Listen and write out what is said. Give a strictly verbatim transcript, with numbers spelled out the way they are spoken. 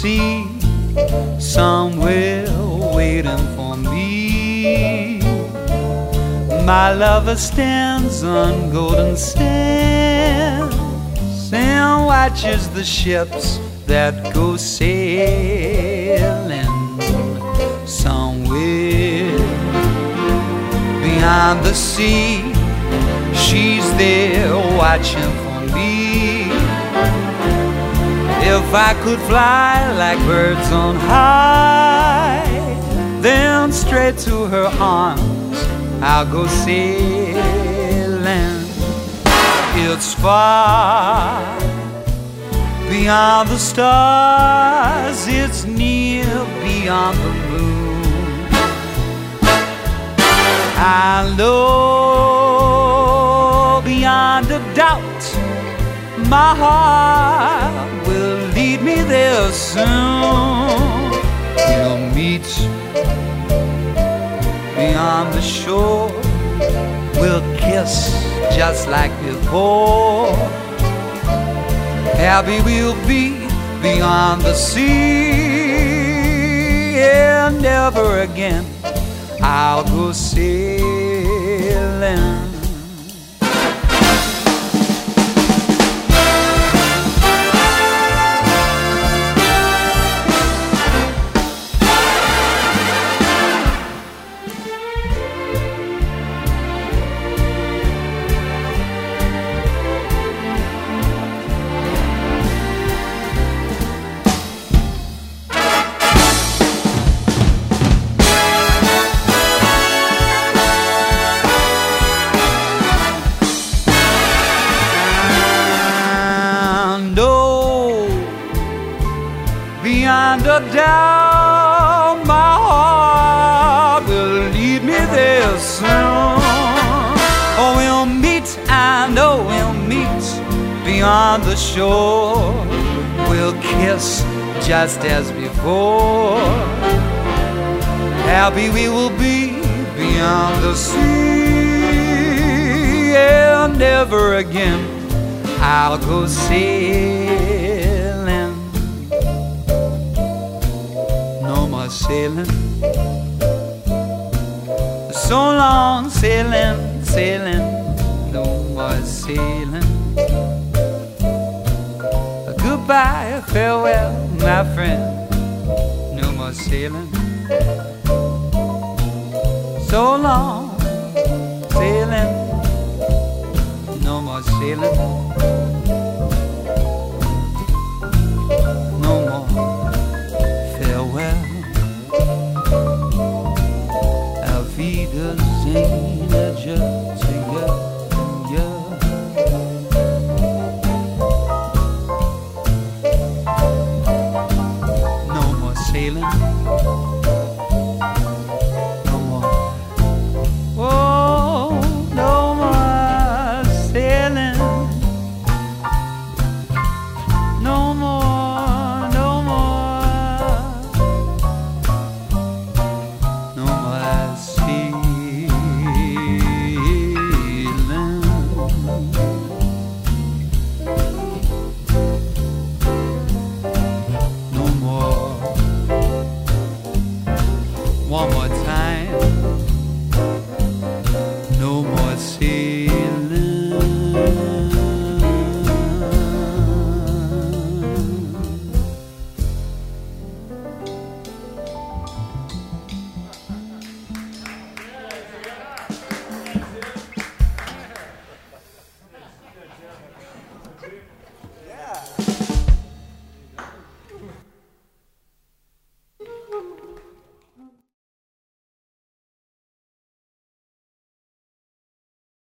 sea, somewhere waiting for me. My lover stands on golden sands and watches the ships that go sailing. Somewhere beyond the sea, she's there watching for me. If I could fly like birds on high, then straight to her arms I'll go sailing. It's far beyond the stars, it's near beyond the moon. I know beyond a doubt my heart will lead me there soon. We'll meet beyond the shore, we'll kiss just like before. Happy we'll be beyond the sea, and never again I'll go sailing. Beyond a doubt, my heart will lead me there soon. Oh, we'll meet, I know we'll meet beyond the shore. We'll kiss just as before. Happy we will be beyond the sea, and never again I'll go sailing. Sailing, so long sailing, sailing, no more sailing. Goodbye, farewell, my friend, no more sailing. So long sailing, no more sailing. No more farewell. No more sailing, no more. Oh, no more sailing, no more, no more, no more sailing. One more time.